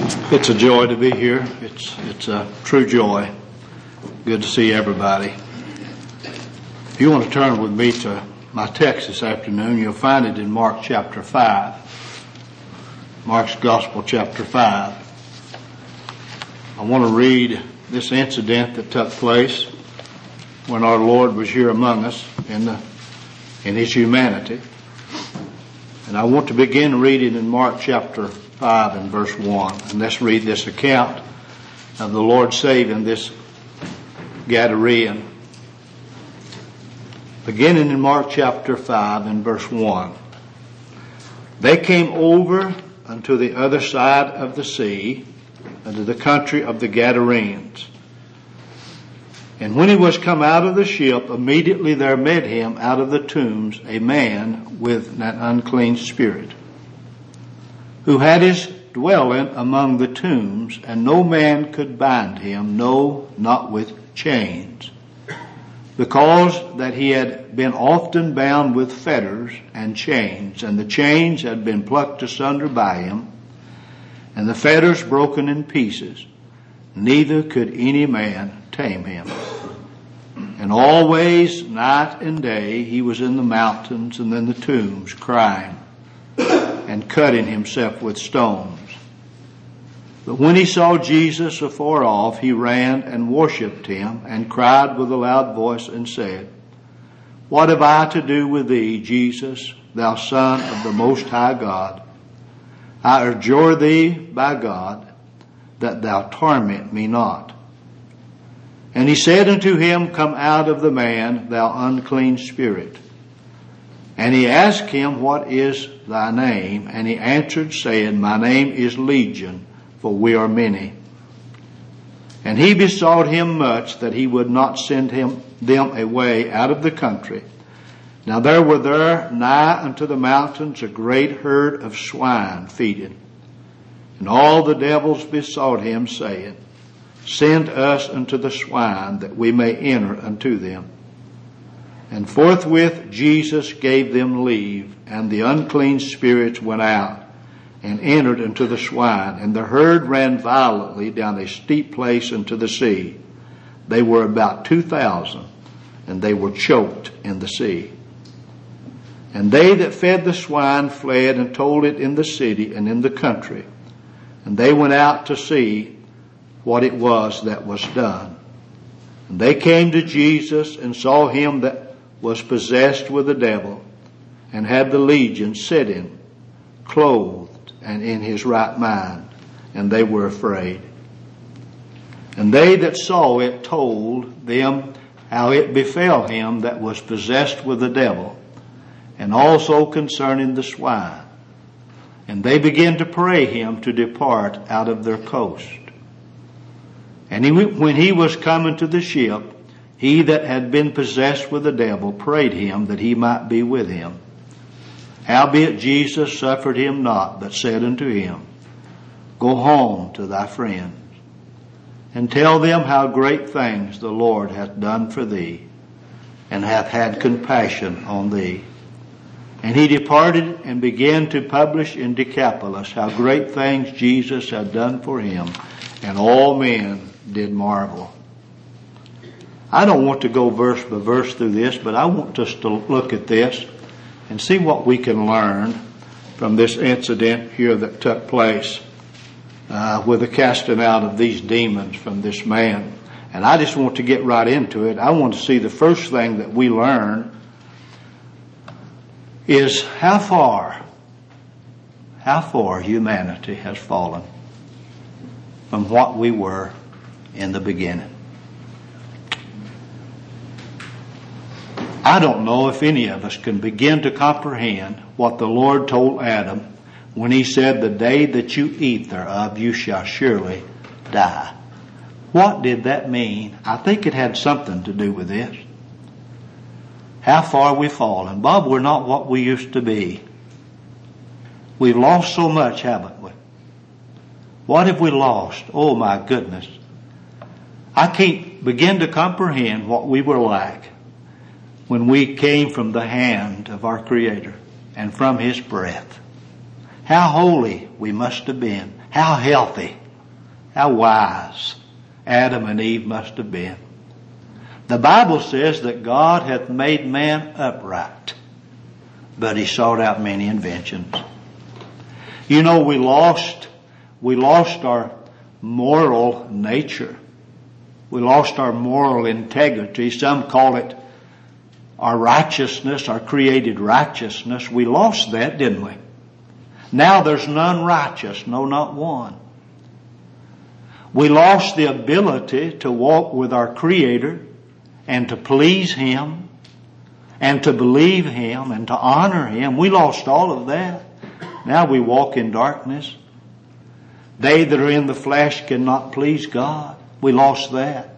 It's a joy to be here. It's a true joy. Good to see everybody. If you want to turn with me to my text this afternoon, you'll find it in Mark chapter 5. Mark's Gospel chapter 5. I want to read this incident that took place when our Lord was here among us in His humanity. And I want to begin reading in Mark chapter 5 and verse 1. And let's read this account of the Lord saving this Gadarean. Beginning in Mark chapter 5 and verse 1. They came over unto the other side of the sea, unto the country of the Gadarenes. And when he was come out of the ship, immediately there met him out of the tombs a man with an unclean spirit, who had his dwelling among the tombs, and no man could bind him, no, not with chains, because that he had been often bound with fetters and chains, and the chains had been plucked asunder by him, and the fetters broken in pieces, neither could any man tame him. And always, night and day, he was in the mountains and in the tombs, crying and cutting himself with stones. But when he saw Jesus afar off, he ran and worshipped him, and cried with a loud voice and said, What have I to do with thee, Jesus, thou Son of the Most High God? I adjure thee by God, that thou torment me not. And he said unto him, Come out of the man, thou unclean spirit. And he asked him, What is thy name? And he answered, saying, My name is Legion, for we are many. And he besought him much that he would not send them away out of the country. Now there were there nigh unto the mountains a great herd of swine feeding. And all the devils besought him, saying, Send us unto the swine, that we may enter unto them. And forthwith Jesus gave them leave, and the unclean spirits went out, and entered into the swine, and the herd ran violently down a steep place into the sea. They were about 2,000, and they were choked in the sea. And they that fed the swine fled and told it in the city and in the country. And they went out to see what it was that was done. And they came to Jesus and saw him that was possessed with the devil, and had the legion sitting, clothed, and in his right mind. And they were afraid. And they that saw it told them how it befell him that was possessed with the devil, and also concerning the swine. And they began to pray him to depart out of their coast. And when he was coming to the ship, he that had been possessed with the devil prayed him that he might be with him. Howbeit Jesus suffered him not, but said unto him, Go home to thy friends, and tell them how great things the Lord hath done for thee, and hath had compassion on thee. And he departed and began to publish in Decapolis how great things Jesus had done for him, and all men did marvel. I don't want to go verse by verse through this, but I want us to look at this and see what we can learn from this incident here that took place with the casting out of these demons from this man. And I just want to get right into it. I want to see the first thing that we learn is how far humanity has fallen from what we were in the beginning. I don't know if any of us can begin to comprehend what the Lord told Adam when he said, The day that you eat thereof, you shall surely die. What did that mean? I think it had something to do with this. How far we've fallen. Bob, we're not what we used to be. We've lost so much, haven't we? What have we lost? Oh my goodness. I can't begin to comprehend what we were like when we came from the hand of our Creator and from His breath. How holy we must have been. How healthy, how wise Adam and Eve must have been. The Bible says that God hath made man upright, but he sought out many inventions. You know, we lost our moral nature. We lost our moral integrity. Some call it our righteousness, our created righteousness. We lost that, didn't we? Now there's none righteous, no, not one. We lost the ability to walk with our Creator and to please Him and to believe Him and to honor Him. We lost all of that. Now we walk in darkness. They that are in the flesh cannot please God. We lost that.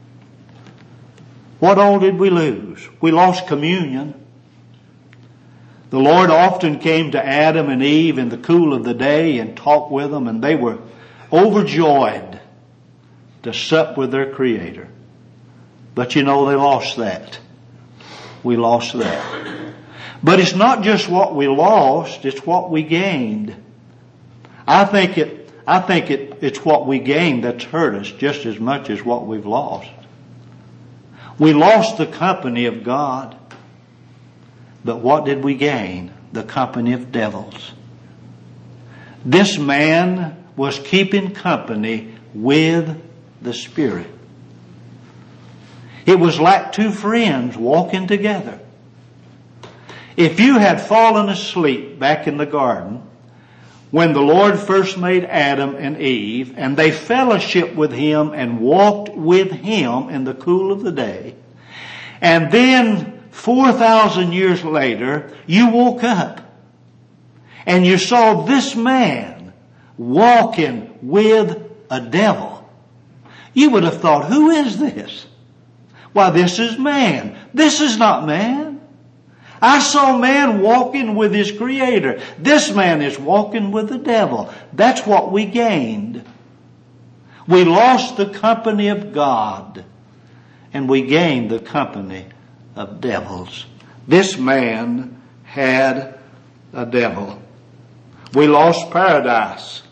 What all did we lose? We lost communion. The Lord often came to Adam and Eve in the cool of the day and talked with them, and they were overjoyed to sup with their Creator. But you know, they lost that. We lost that. But it's not just what we lost, it's what we gained. I think it's what we gained that's hurt us just as much as what we've lost. We lost the company of God. But what did we gain? The company of devils. This man was keeping company with the Spirit. It was like two friends walking together. If you had fallen asleep back in the garden when the Lord first made Adam and Eve, and they fellowshiped with Him and walked with Him in the cool of the day, and then 4,000 years later, you woke up and you saw this man walking with a devil, you would have thought, who is this? Why, this is man. This is not man. I saw man walking with his Creator. This man is walking with the devil. That's what we gained. We lost the company of God, and we gained the company of devils. This man had a devil. We lost paradise.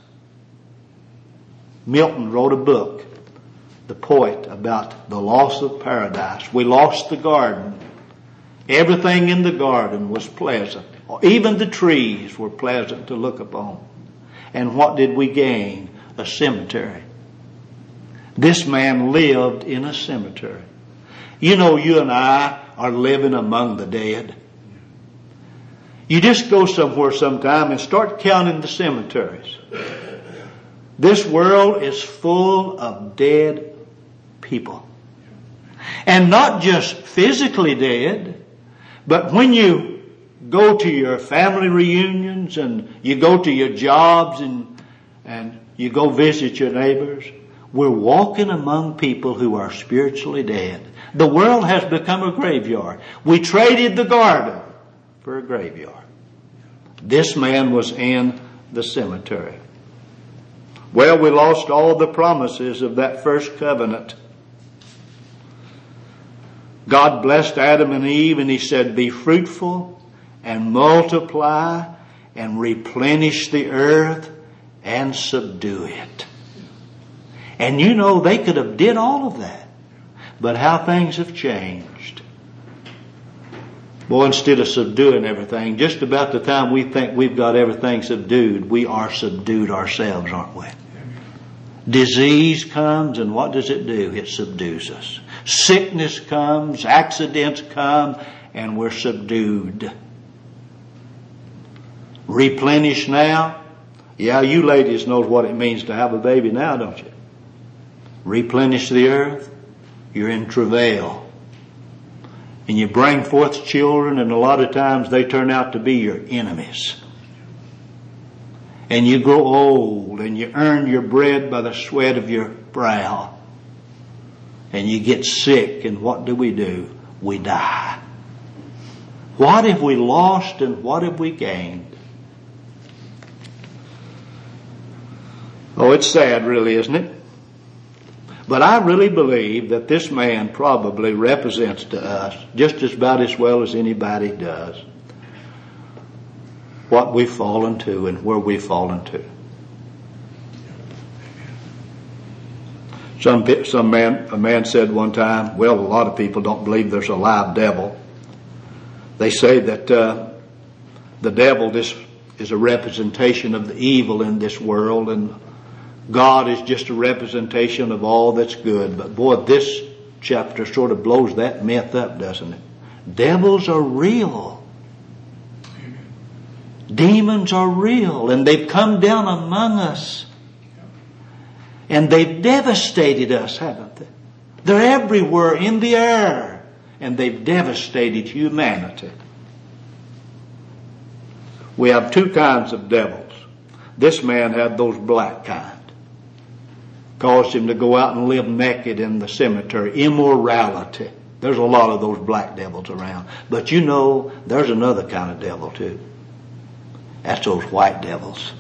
Milton wrote a book, the poet, about the loss of paradise. We lost the garden. Everything in the garden was pleasant. Even the trees were pleasant to look upon. And what did we gain? A cemetery. This man lived in a cemetery. You know, you and I are living among the dead. You just go somewhere sometime and start counting the cemeteries. This world is full of dead people. And not just physically dead, but when you go to your family reunions and you go to your jobs and you go visit your neighbors, we're walking among people who are spiritually dead. The world has become a graveyard. We traded the garden for a graveyard. This man was in the cemetery. Well, we lost all the promises of that first covenant. God blessed Adam and Eve and He said, be fruitful and multiply and replenish the earth and subdue it. And you know, they could have did all of that. But how things have changed. Boy, instead of subduing everything, just about the time we think we've got everything subdued, we are subdued ourselves, aren't we? Disease comes, and what does it do? It subdues us. Sickness comes, accidents come, and we're subdued. Replenish now. Yeah, you ladies know what it means to have a baby now, don't you? Replenish the earth. You're in travail. And you bring forth children, and a lot of times they turn out to be your enemies. And you grow old, and you earn your bread by the sweat of your brow. And you get sick, and what do? We die. What have we lost and what have we gained? Oh, it's sad, really, isn't it? But I really believe that this man probably represents to us, just as about as well as anybody does, what we've fallen to and where we've fallen to. A man said one time, well, a lot of people don't believe there's a live devil. They say that the devil is a representation of the evil in this world, and God is just a representation of all that's good. But boy, this chapter sort of blows that myth up, doesn't it? Devils are real. Demons are real, and they've come down among us. And they've devastated us, haven't they? They're everywhere in the air, and they've devastated humanity. We have two kinds of devils. This man had those black kind. Caused him to go out and live naked in the cemetery. Immorality. There's a lot of those black devils around. But you know, there's another kind of devil too. That's those white devils.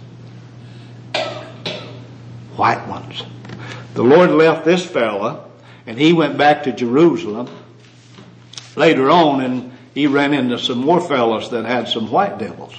White ones. The Lord left this fella and he went back to Jerusalem later on, and he ran into some more fellas that had some white devils.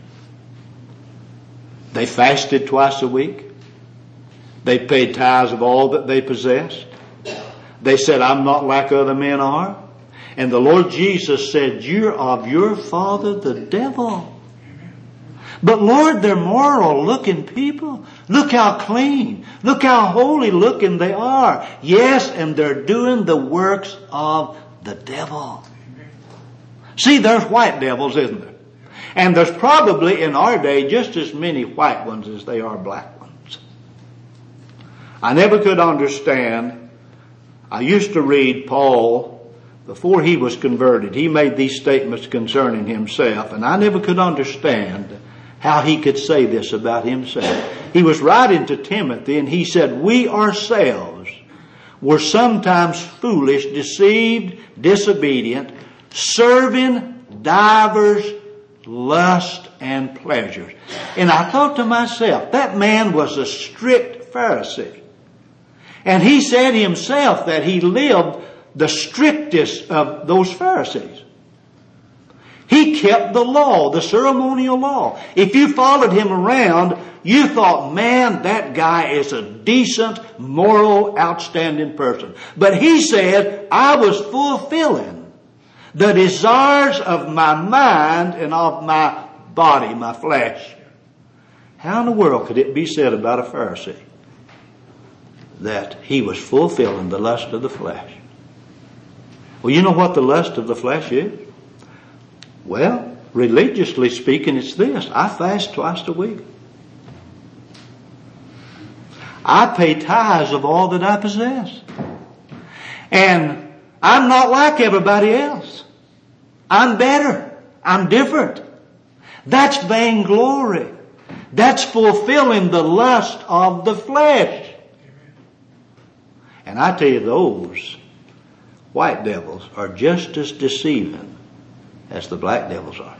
They fasted twice a week. They paid tithes of all that they possessed. They said, I'm not like other men are. And the Lord Jesus said, you're of your father the devil. But Lord, they're moral looking people. Look how clean. Look how holy looking they are. Yes, and they're doing the works of the devil. See, there's white devils, isn't there? And there's probably in our day just as many white ones as they are black ones. I never could understand. I used to read Paul before he was converted. He made these statements concerning himself, and I never could understand how he could say this about himself. He was writing to Timothy, and he said, we ourselves were sometimes foolish, deceived, disobedient, serving divers lust and pleasures. And I thought to myself, that man was a strict Pharisee. And he said himself that he lived the strictest of those Pharisees. He kept the law, the ceremonial law. If you followed him around, you thought, man, that guy is a decent, moral, outstanding person. But he said, I was fulfilling the desires of my mind and of my body, my flesh. How in the world could it be said about a Pharisee that he was fulfilling the lust of the flesh? Well, you know what the lust of the flesh is? Well, religiously speaking, it's this. I fast twice a week. I pay tithes of all that I possess. And I'm not like everybody else. I'm better. I'm different. That's vainglory. That's fulfilling the lust of the flesh. And I tell you, those white devils are just as deceiving as the black devils are.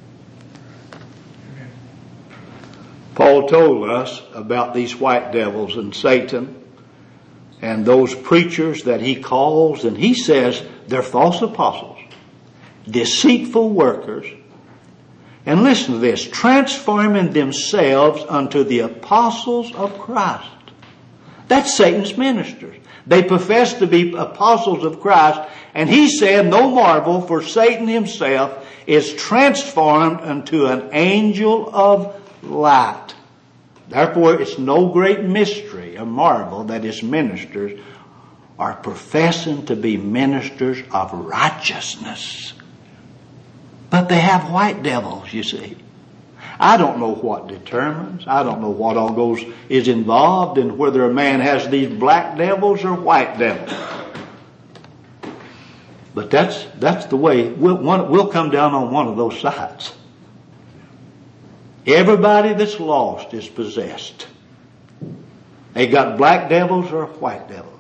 Paul told us about these white devils and Satan and those preachers that he calls, and he says they're false apostles, deceitful workers, and listen to this, transforming themselves unto the apostles of Christ. That's Satan's ministers. They profess to be apostles of Christ, and he said, no marvel, for Satan himself is transformed unto an angel of light. Therefore, it's no great mystery or marvel that his ministers are professing to be ministers of righteousness. But they have white devils, you see. I don't know what determines. I don't know what all is involved in whether a man has these black devils or white devils. But that's the way. We'll come down on one of those sides. Everybody that's lost is possessed. They got black devils or white devils.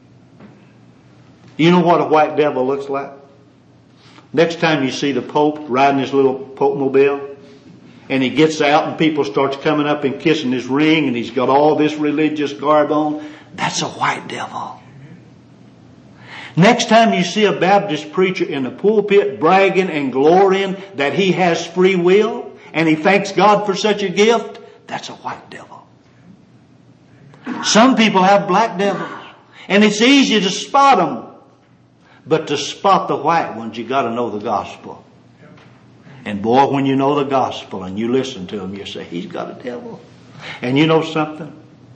You know what a white devil looks like? Next time you see the Pope riding his little Pope-mobile, and he gets out and people starts coming up and kissing his ring, and he's got all this religious garb on, that's a white devil. Next time you see a Baptist preacher in the pulpit bragging and glorying that he has free will and he thanks God for such a gift, that's a white devil. Some people have black devils. And it's easy to spot them. But to spot the white ones, you got to know the gospel. And boy, when you know the gospel and you listen to him, you say, he's got a devil. And you know something?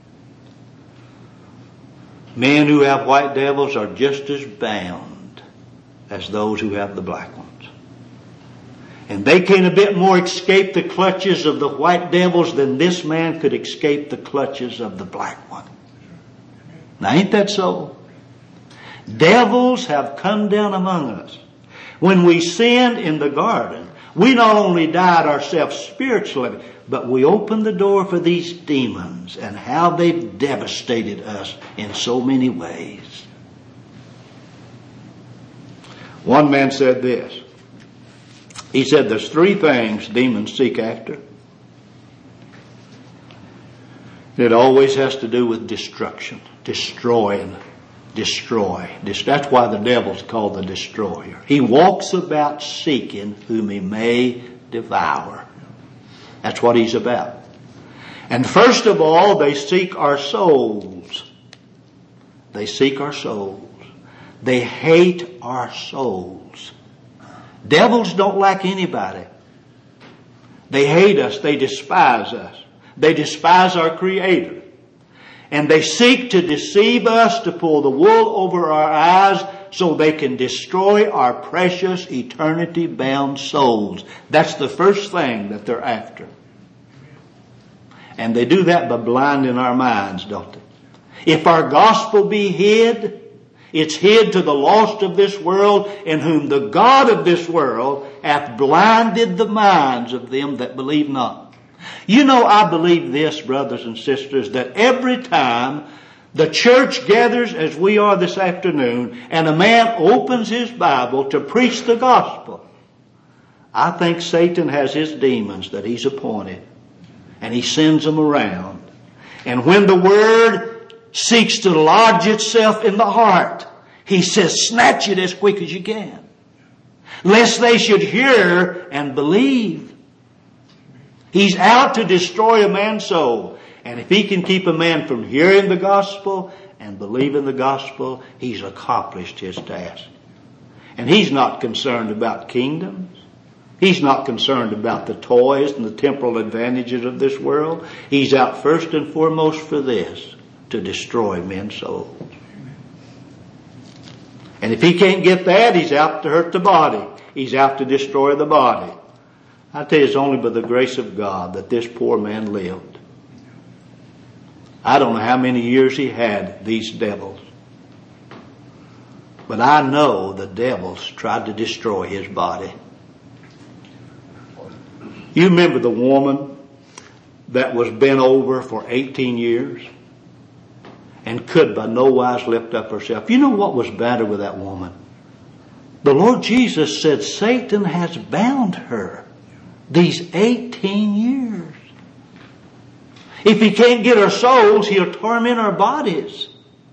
Men who have white devils are just as bound as those who have the black ones. And they can a bit more escape the clutches of the white devils than this man could escape the clutches of the black one. Now ain't that so? Devils have come down among us. When we sinned in the garden, we not only died ourselves spiritually, but we opened the door for these demons and how they've devastated us in so many ways. One man said this. He said there's three things demons seek after. It always has to do with destruction, destroying. Destroy. That's why the devil's called the destroyer. He walks about seeking whom he may devour. That's what he's about. And first of all, they seek our souls. They seek our souls. They hate our souls. Devils don't like anybody. They hate us. They despise us. They despise our Creator. And they seek to deceive us, to pull the wool over our eyes so they can destroy our precious eternity-bound souls. That's the first thing that they're after. And they do that by blinding our minds, don't they? If our gospel be hid, it's hid to the lost of this world, in whom the God of this world hath blinded the minds of them that believe not. You know, I believe this, brothers and sisters, that every time the church gathers as we are this afternoon and a man opens his Bible to preach the gospel, I think Satan has his demons that he's appointed and he sends them around. And when the word seeks to lodge itself in the heart, he says, snatch it as quick as you can, lest they should hear and believe. He's out to destroy a man's soul. And if he can keep a man from hearing the gospel and believing the gospel, he's accomplished his task. And he's not concerned about kingdoms. He's not concerned about the toys and the temporal advantages of this world. He's out first and foremost for this, to destroy men's souls. And if he can't get that, he's out to hurt the body. He's out to destroy the body. I tell you, it's only by the grace of God that this poor man lived. I don't know how many years he had these devils. But I know the devils tried to destroy his body. You remember the woman that was bent over for 18 years and could by no wise lift up herself? You know what was better with that woman? The Lord Jesus said Satan has bound her these 18 years. If he can't get our souls, he'll torment our bodies.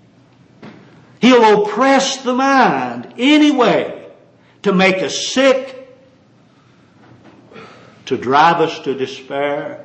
He'll oppress the mind anyway to make us sick, to drive us to despair.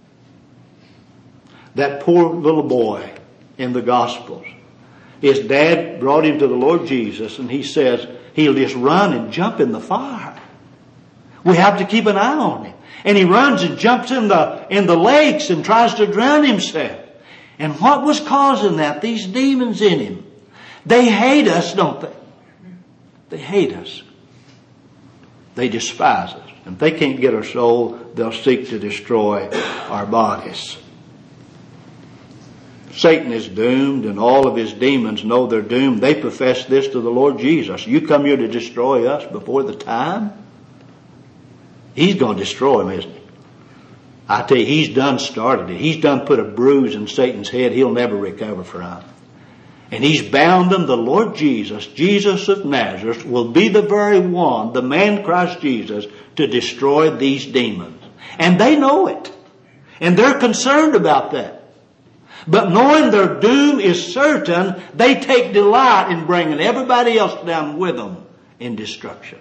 That poor little boy in the Gospels, his dad brought him to the Lord Jesus, and he says he'll just run and jump in the fire. We have to keep an eye on him. And he runs and jumps in the lakes and tries to drown himself. And what was causing that? These demons in him. They hate us, don't they? They hate us. They despise us. And if they can't get our soul, they'll seek to destroy our bodies. Satan is doomed, and all of his demons know they're doomed. They profess this to the Lord Jesus. You come here to destroy us before the time? He's going to destroy him, isn't he? I tell you, he's done started it. He's done put a bruise in Satan's head he'll never recover from. And he's bound them. The Lord Jesus, Jesus of Nazareth, will be the very one, the man Christ Jesus, to destroy these demons. And they know it. And they're concerned about that. But knowing their doom is certain, they take delight in bringing everybody else down with them in destruction.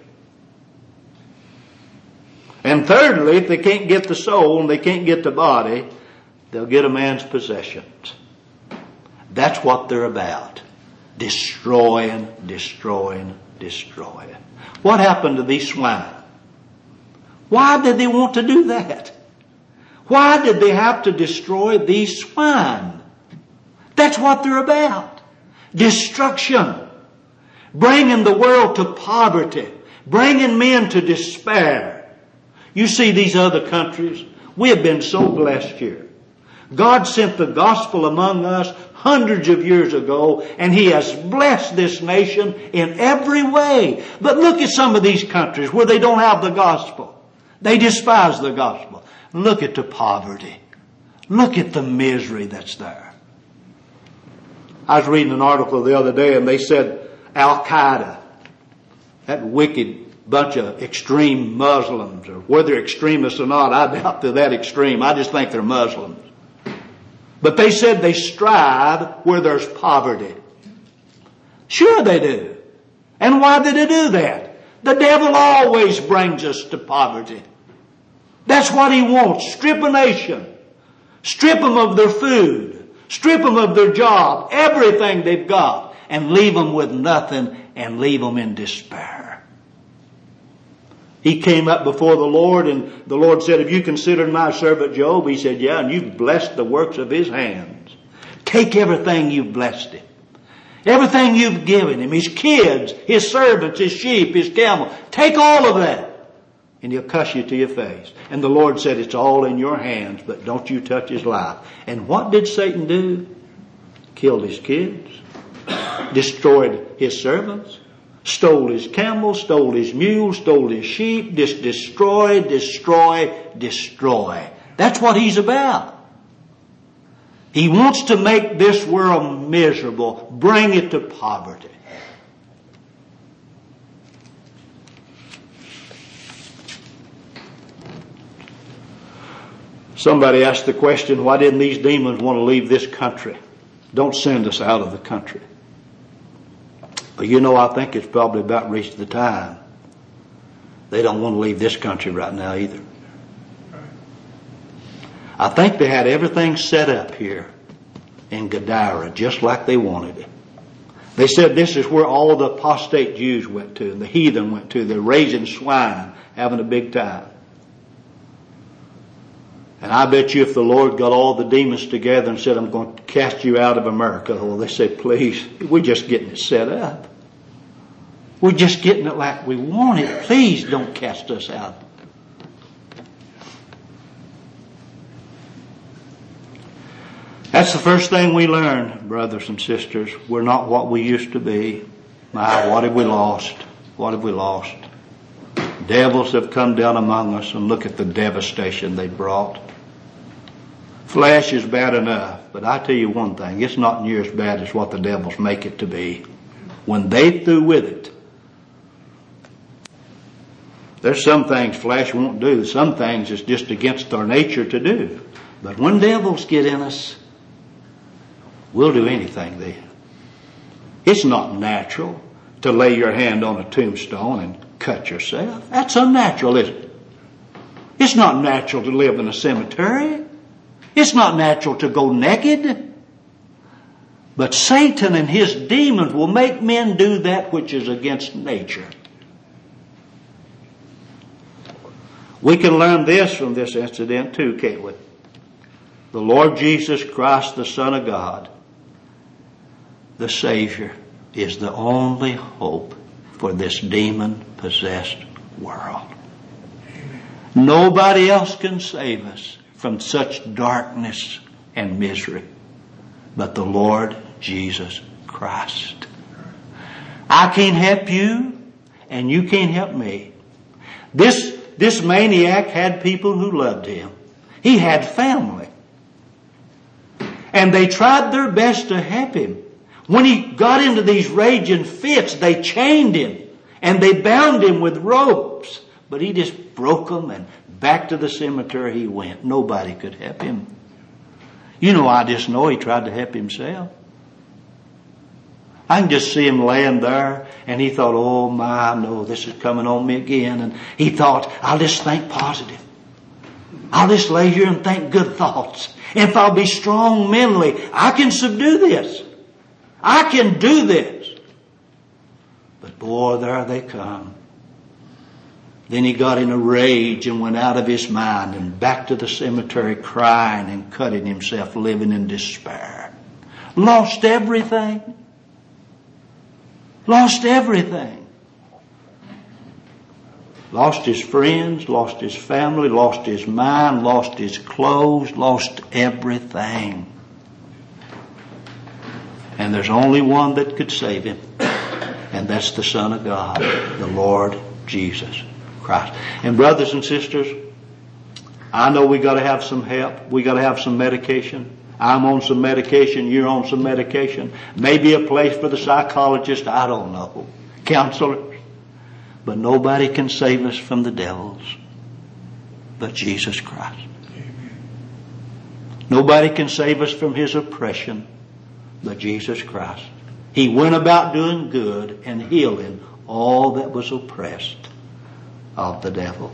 And thirdly, if they can't get the soul and they can't get the body, they'll get a man's possessions. That's what they're about. Destroying, destroying, destroying. What happened to these swine? Why did they want to do that? Why did they have to destroy these swine? That's what they're about. Destruction. Bringing the world to poverty. Bringing men to despair. You see these other countries, we have been so blessed here. God sent the gospel among us hundreds of years ago, and He has blessed this nation in every way. But look at some of these countries where they don't have the gospel. They despise the gospel. Look at the poverty. Look at the misery that's there. I was reading an article the other day, and they said Al-Qaeda, that wicked bunch of extreme Muslims, or whether extremists or not, I doubt they're that extreme. I just think they're Muslims. But they said they strive where there's poverty. Sure they do. And why did they do that? The devil always brings us to poverty. That's what he wants. Strip a nation. Strip them of their food. Strip them of their job. Everything they've got. And leave them with nothing and leave them in despair. He came up before the Lord, and the Lord said, "Have you considered my servant Job?" He said, "Yeah, and you've blessed the works of his hands." Take everything you've blessed him. Everything you've given him. His kids, his servants, his sheep, his camel. Take all of that. And he'll cuss you to your face. And the Lord said, "It's all in your hands, but don't you touch his life." And what did Satan do? Killed his kids. Destroyed his servants. Stole his camels, stole his mules, stole his sheep. Just destroy, destroy, destroy. That's what he's about. He wants to make this world miserable, bring it to poverty. Somebody asked the question, why didn't these demons want to leave this country? Don't send us out of the country. But you know, I think it's probably about reached the time. They don't want to leave this country right now either. I think they had everything set up here in Gadara just like they wanted it. They said this is where all the apostate Jews went to and the heathen went to. They're raising swine, having a big time. And I bet you if the Lord got all the demons together and said, "I'm going to cast you out of America," well, they said, "Please, we're just getting it set up. We're just getting it like we want it. Please don't cast us out." That's the first thing we learn, brothers and sisters. We're not what we used to be. My, what have we lost? What have we lost? Devils have come down among us, and look at the devastation they brought. Flesh is bad enough, but I tell you one thing, it's not near as bad as what the devils make it to be. When they through with it, there's some things flesh won't do. Some things it's just against our nature to do. But when devils get in us, we'll do anything then. It's not natural to lay your hand on a tombstone and cut yourself. That's unnatural, isn't it? It's not natural to live in a cemetery. It's not natural to go naked. But Satan and his demons will make men do that which is against nature. We can learn this from this incident too, can't we? The Lord Jesus Christ, the Son of God, the Savior, is the only hope for this demon-possessed world. Nobody else can save us from such darkness and misery but the Lord Jesus Christ. I can't help you, and you can't help me. This maniac had people who loved him. He had family. And they tried their best to help him. When he got into these raging fits, they chained him and they bound him with ropes. But he just broke them, and back to the cemetery he went. Nobody could help him. You know, I just know he tried to help himself. I can just see him laying there, and he thought, "Oh my, no, this is coming on me again." And he thought, "I'll just think positive. I'll just lay here and think good thoughts. And if I'll be strong mentally, I can subdue this. I can do this. But boy, there they come. Then he got in a rage and went out of his mind and back to the cemetery crying and cutting himself, living in despair. Lost everything. Lost everything. Lost his friends, lost his family, lost his mind, lost his clothes, lost everything. And there's only one that could save him. And that's the Son of God, the Lord Jesus Christ. And brothers and sisters, I know we got to have some help. We got to have some medication. I'm on some medication. You're on some medication. Maybe a place for the psychologist. I don't know. Counselors. But nobody can save us from the devils but Jesus Christ. Nobody can save us from his oppression but Jesus Christ. He went about doing good and healing all that was oppressed of the devil.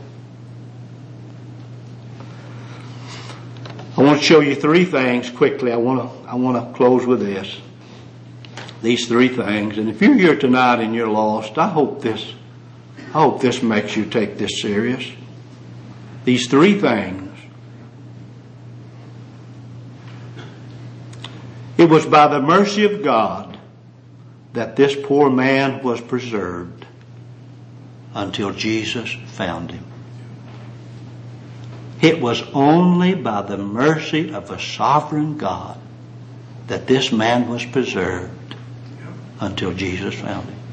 I want to show you three things quickly. I want to close with this. These three things. And if you're here tonight and you're lost, I hope this makes you take this serious. These three things. It was by the mercy of God that this poor man was preserved until Jesus found him. It was only by the mercy of a sovereign God that this man was preserved until Jesus found him.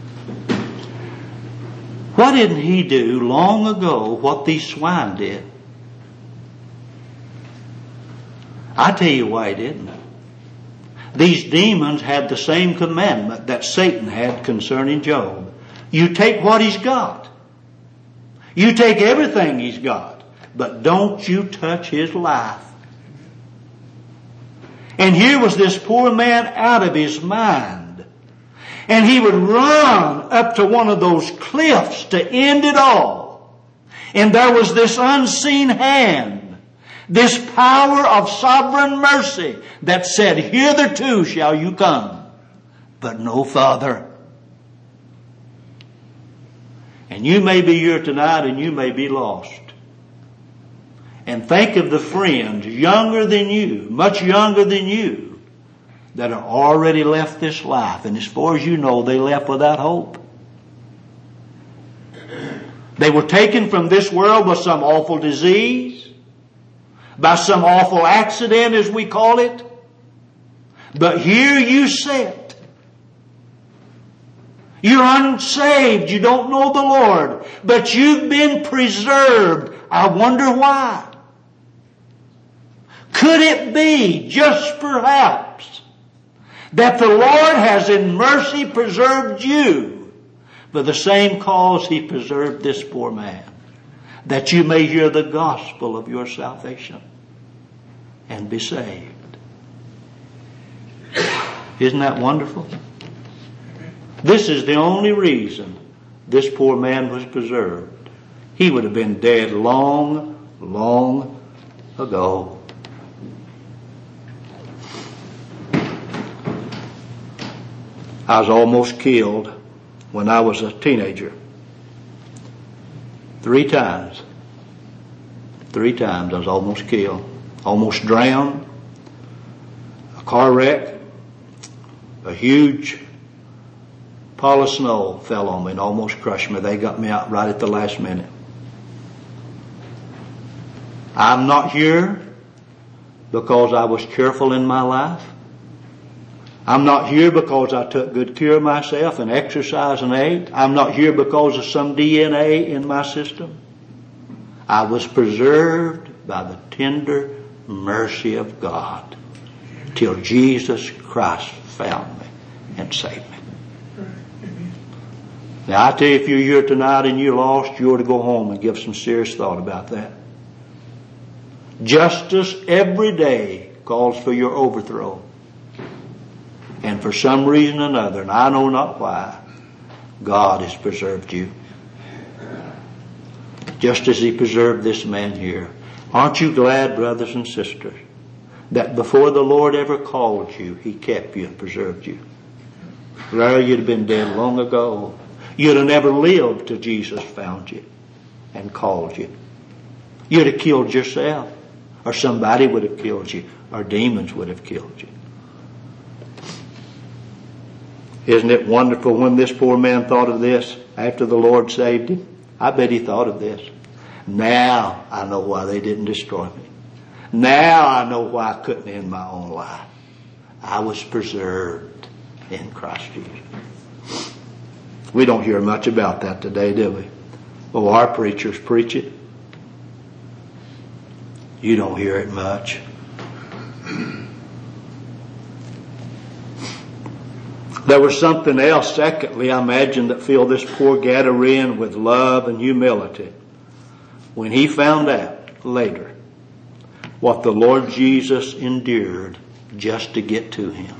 Why didn't he do long ago what these swine did? I tell you why he didn't. These demons had the same commandment that Satan had concerning Job. You take what he's got. You take everything he's got. But don't you touch his life. And here was this poor man out of his mind. And he would run up to one of those cliffs to end it all. And there was this unseen hand, this power of sovereign mercy that said, hitherto shall you come, but no farther. And you may be here tonight and you may be lost. And think of the friends younger than you, much younger than you, that are already left this life. And as far as you know, they left without hope. They were taken from this world by some awful disease, by some awful accident, as we call it. But here you sit. You're unsaved. You don't know the Lord. But you've been preserved. I wonder why. Could it be, just perhaps, that the Lord has in mercy preserved you for the same cause he preserved this poor man? That you may hear the gospel of your salvation and be saved. Isn't that wonderful? This is the only reason this poor man was preserved. He would have been dead long, long ago. I was almost killed when I was a teenager. 3 times. 3 times I was almost killed. Almost drowned. A car wreck. A huge pile of snow fell on me and almost crushed me. They got me out right at the last minute. I'm not here because I was careful in my life. I'm not here because I took good care of myself and exercised and ate. I'm not here because of some DNA in my system. I was preserved by the tender mercy of God till Jesus Christ found me and saved me. Now I tell you, if you're here tonight and you're lost, you ought to go home and give some serious thought about that. Justice every day calls for your overthrow. And for some reason or another, and I know not why, God has preserved you. Just as he preserved this man here. Aren't you glad, brothers and sisters, that before the Lord ever called you, He kept you and preserved you. Larry, you'd have been dead long ago. You'd have never lived till Jesus found you and called you. You'd have killed yourself, or somebody would have killed you, or demons would have killed you. Isn't it wonderful when this poor man thought of this after the Lord saved him? I bet he thought of this. Now I know why they didn't destroy me. Now I know why I couldn't end my own life. I was preserved in Christ Jesus. We don't hear much about that today, do we? Oh, our preachers preach it. You don't hear it much. There was something else, secondly, I imagine, that filled this poor Gadarene with love and humility. When he found out later what the Lord Jesus endured just to get to him.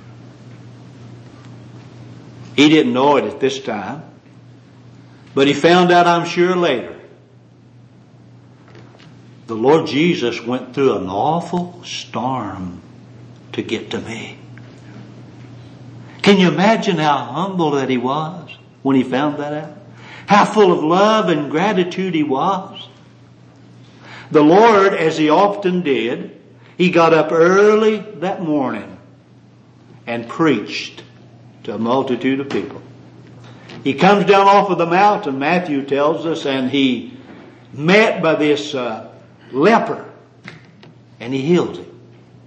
He didn't know it at this time, but he found out, I'm sure, later. The Lord Jesus went through an awful storm to get to me. Can you imagine how humble that he was when he found that out? How full of love and gratitude he was. The Lord, as he often did, he got up early that morning and preached to a multitude of people. He comes down off of the mountain, Matthew tells us, and he met by this leper, and he healed him.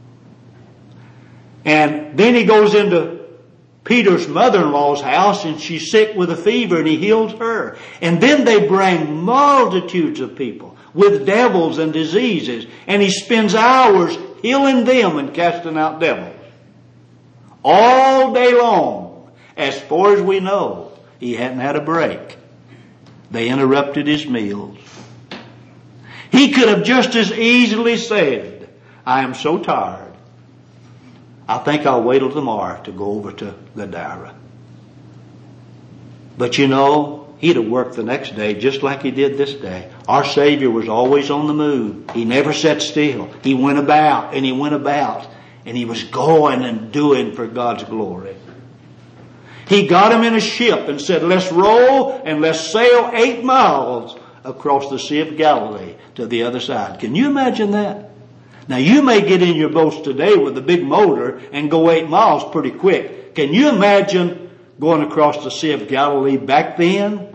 And then he goes into Peter's mother-in-law's house, and she's sick with a fever, and he heals her. And then they bring multitudes of people with devils and diseases, and he spends hours healing them and casting out devils. All day long, as far as we know, he hadn't had a break. They interrupted his meals. He could have just as easily said, I am so tired, I think I'll wait till tomorrow to go over to Gadara. But you know, he'd have worked the next day just like he did this day. Our Savior was always on the move. He never sat still. He went about and he went about, and he was going and doing for God's glory. He got him in a ship and said, let's row and let's sail 8 miles across the Sea of Galilee to the other side. Can you imagine that? Now you may get in your boats today with a big motor and go 8 miles pretty quick. Can you imagine going across the Sea of Galilee back then?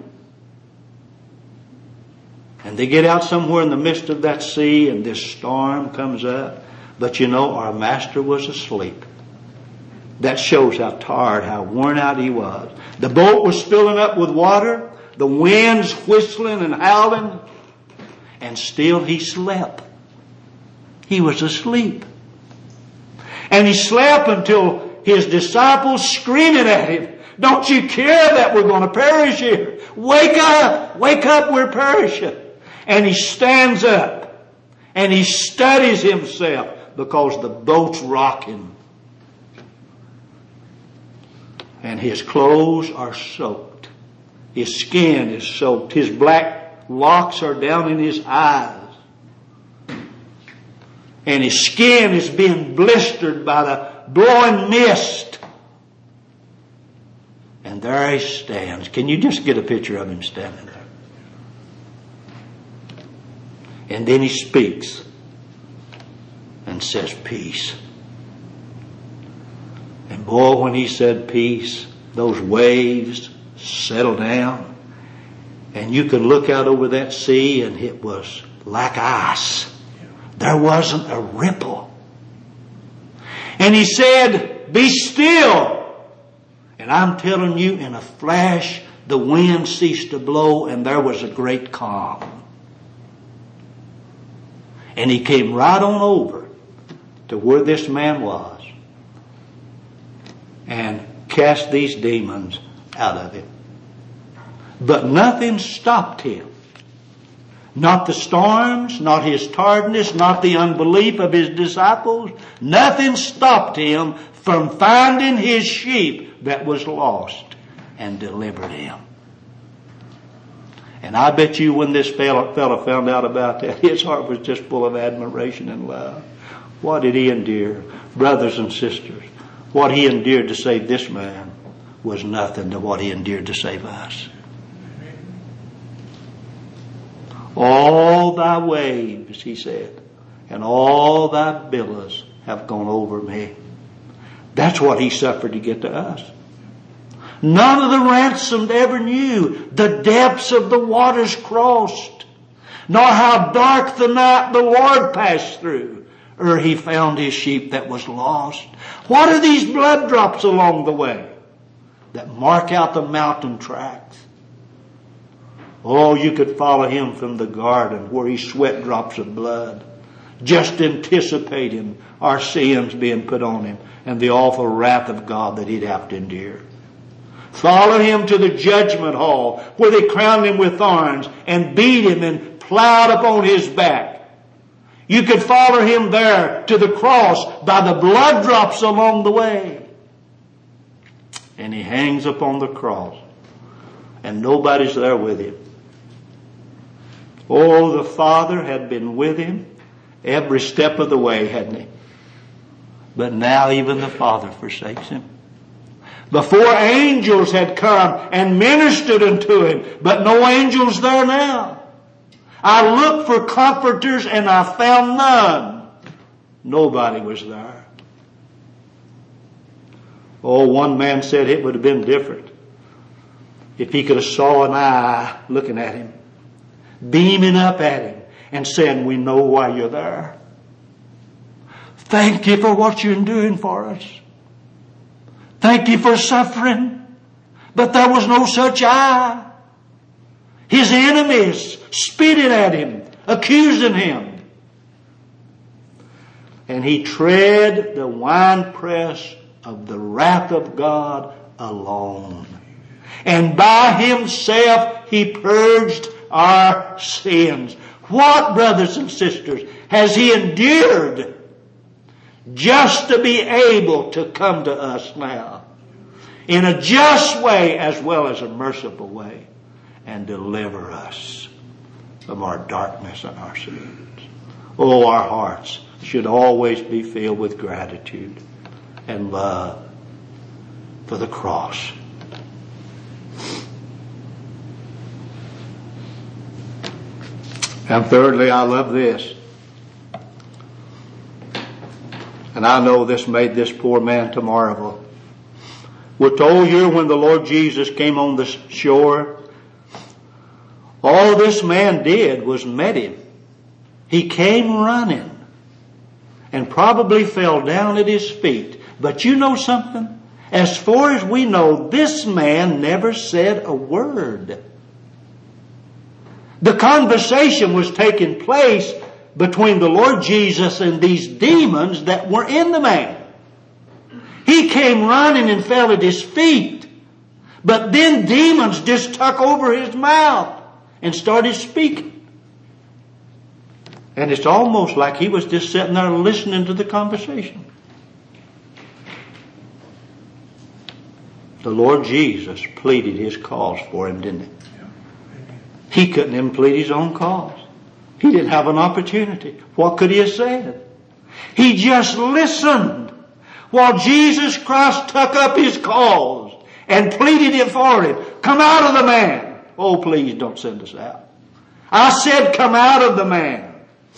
And they get out somewhere in the midst of that sea, and this storm comes up. But you know, our master was asleep. That shows how tired, how worn out he was. The boat was filling up with water. The wind's whistling and howling. And still he slept. He was asleep. And he slept until his disciples screaming at him, don't you care that we're going to perish here? Wake up, we're perishing. And he stands up and he steadies himself because the boat's rocking. And his clothes are soaked. His skin is soaked. His black locks are down in his eyes. And his skin is being blistered by the blowing mist. And there he stands. Can you just get a picture of him standing there? And then he speaks and says, peace. And boy, when he said peace, those waves settled down. And you could look out over that sea and it was like ice. There wasn't a ripple. And he said, be still. And I'm telling you, in a flash, the wind ceased to blow and there was a great calm. And he came right on over to where this man was and cast these demons out of him. But nothing stopped him. Not the storms, not his tiredness, not the unbelief of his disciples. Nothing stopped him from finding his sheep that was lost and delivered him. And I bet you when this fella found out about that, his heart was just full of admiration and love. What did he endure? Brothers and sisters, what he endured to save this man was nothing to what he endured to save us. All thy waves, he said, and all thy billows have gone over me. That's what he suffered to get to us. None of the ransomed ever knew the depths of the waters crossed, nor how dark the night the Lord passed through, ere he found his sheep that was lost. What are these blood drops along the way that mark out the mountain tracks? Oh, you could follow him from the garden where he sweat drops of blood, just anticipating our sins being put on him and the awful wrath of God that he'd have to endure. Follow him to the judgment hall where they crowned him with thorns and beat him and plowed upon his back. You could follow him there to the cross by the blood drops along the way. And he hangs upon the cross and nobody's there with him. Oh, the Father had been with him every step of the way, hadn't he? But now even the Father forsakes him. Before, angels had come and ministered unto him, but no angels there now. I looked for comforters and I found none. Nobody was there. Oh, one man said it would have been different if he could have saw an eye looking at him, beaming up at him and saying, we know why you're there. Thank you for what you're doing for us. Thank you for suffering. But there was no such eye. His enemies spitted at him, accusing him. And he tread the winepress of the wrath of God alone. And by himself he purged our sins. What, brothers and sisters, has he endured just to be able to come to us now in a just way as well as a merciful way and deliver us from our darkness and our sins? Oh, our hearts should always be filled with gratitude and love for the cross. And thirdly, I love this. And I know this made this poor man to marvel. We're told here when the Lord Jesus came on the shore, all this man did was met him. He came running and probably fell down at his feet. But you know something? As far as we know, this man never said a word. The conversation was taking place between the Lord Jesus and these demons that were in the man. He came running and fell at his feet. But then demons just took over his mouth and started speaking. And it's almost like he was just sitting there listening to the conversation. The Lord Jesus pleaded his cause for him, didn't he? He couldn't even plead his own cause. He didn't have an opportunity. What could he have said? He just listened while Jesus Christ took up his cause and pleaded it for him. Come out of the man. Oh, please don't send us out. I said come out of the man.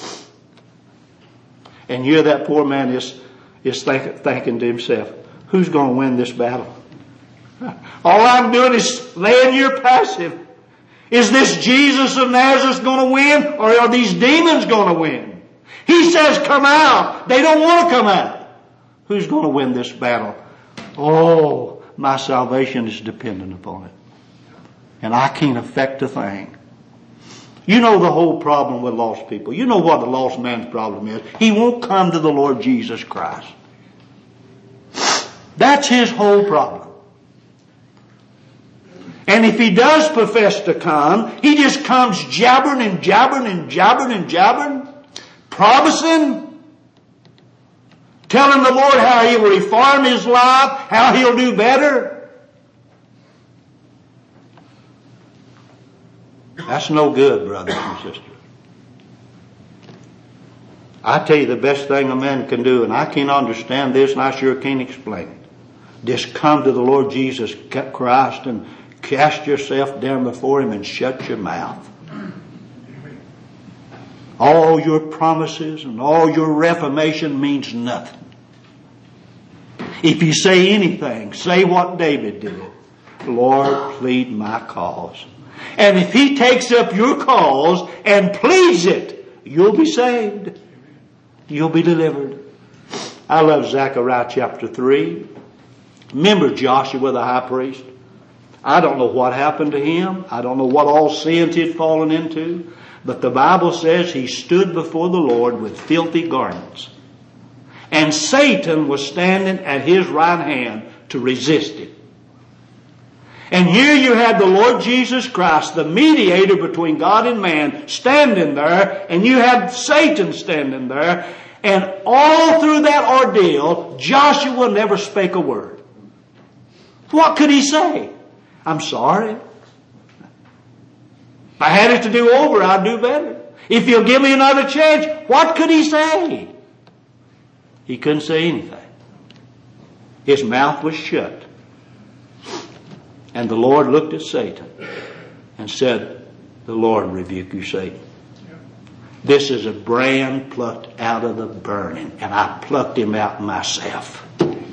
And here that poor man is thinking to himself, who's going to win this battle? All I'm doing is laying here passive. Is this Jesus of Nazareth going to win, or are these demons going to win? He says come out. They don't want to come out. Who's going to win this battle? Oh, my salvation is dependent upon it. And I can't affect a thing. You know the whole problem with lost people. You know what the lost man's problem is. He won't come to the Lord Jesus Christ. That's his whole problem. And if he does profess to come, he just comes jabbering and jabbering and jabbering and jabbering, promising, telling the Lord how he will reform his life, how he'll do better. That's no good, brothers and sisters. I tell you the best thing a man can do, and I can't understand this and I sure can't explain it. Just come to the Lord Jesus Christ and cast yourself down before Him and shut your mouth. All your promises and all your reformation means nothing. If you say anything, say what David did. Lord, plead my cause. And if He takes up your cause and pleads it, you'll be saved. You'll be delivered. I love Zechariah chapter 3. Remember Joshua the high priest? I don't know what happened to him. I don't know what all sins he had fallen into. But the Bible says he stood before the Lord with filthy garments. And Satan was standing at his right hand to resist him. And here you had the Lord Jesus Christ, the mediator between God and man, standing there, and you had Satan standing there, and all through that ordeal, Joshua never spake a word. What could he say? I'm sorry. If I had it to do over, I'd do better. If you'll give me another chance, what could he say? He couldn't say anything. His mouth was shut. And the Lord looked at Satan and said, the Lord rebuke you, Satan. This is a brand plucked out of the burning, and I plucked him out myself.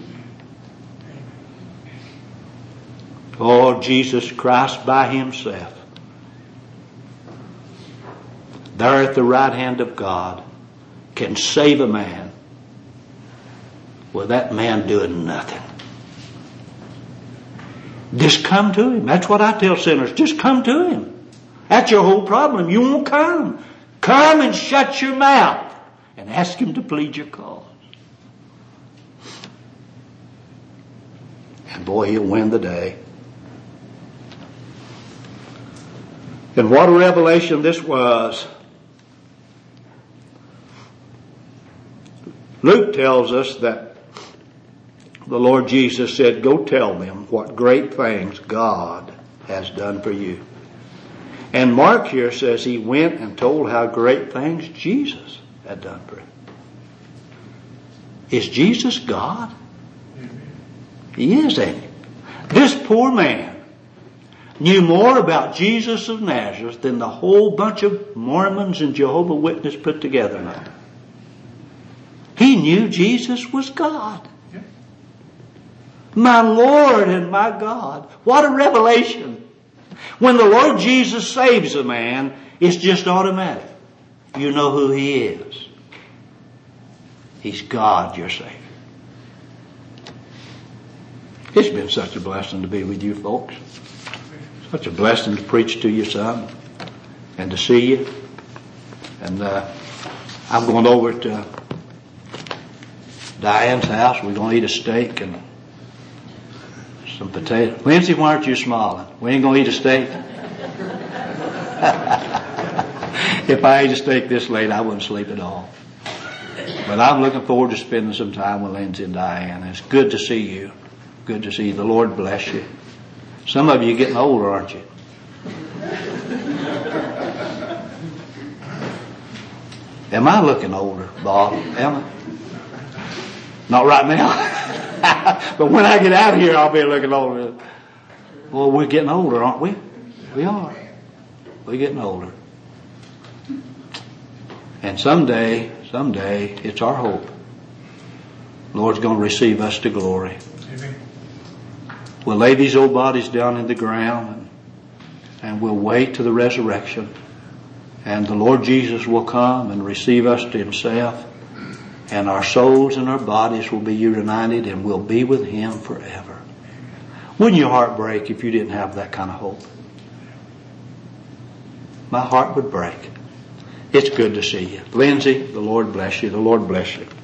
Oh, Jesus Christ by Himself, there at the right hand of God, can save a man with that man doing nothing. Just come to Him. That's what I tell sinners. Just come to Him. That's your whole problem. You won't come. Come and shut your mouth and ask Him to plead your cause. And boy, He'll win the day. And what a revelation this was. Luke tells us that the Lord Jesus said, go tell them what great things God has done for you. And Mark here says he went and told how great things Jesus had done for him. Is Jesus God? He is, ain't he? This poor man knew more about Jesus of Nazareth than the whole bunch of Mormons and Jehovah's Witnesses put together now. He knew Jesus was God. My Lord and my God. What a revelation. When the Lord Jesus saves a man, it's just automatic. You know who He is. He's God, your Savior. It's been such a blessing to be with you folks. Such a blessing to preach to you, son, and to see you. And I'm going over to Diane's house. We're going to eat a steak and some potatoes. Lindsay, why aren't you smiling? We ain't going to eat a steak. If I ate a steak this late, I wouldn't sleep at all. But I'm looking forward to spending some time with Lindsay and Diane. It's good to see you. Good to see you. The Lord bless you. Some of you are getting older, aren't you? Am I looking older, Bob? Am I? Not right now. But when I get out of here, I'll be looking older. Well, we're getting older, aren't we? We are. We're getting older. And someday, it's our hope. The Lord's going to receive us to glory. Amen. We'll lay these old bodies down in the ground and we'll wait to the resurrection. And the Lord Jesus will come and receive us to Himself. And our souls and our bodies will be united and we'll be with Him forever. Wouldn't your heart break if you didn't have that kind of hope? My heart would break. It's good to see you. Lindsay, the Lord bless you. The Lord bless you.